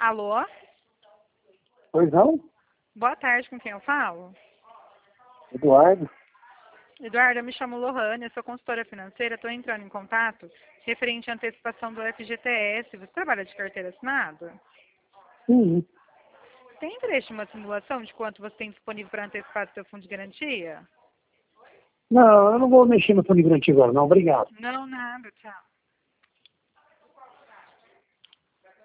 Alô? Pois não? Boa tarde, com quem eu falo? Eduardo? Eduardo, eu me chamo Lohane, eu sou consultora financeira, estou entrando em contato referente à antecipação do FGTS. Você trabalha de carteira assinada? Sim. Tem interesse em uma simulação de quanto você tem disponível para antecipar do seu fundo de garantia? Não, eu não vou mexer no fundo de garantia agora, não. Obrigado. Não, nada, tchau.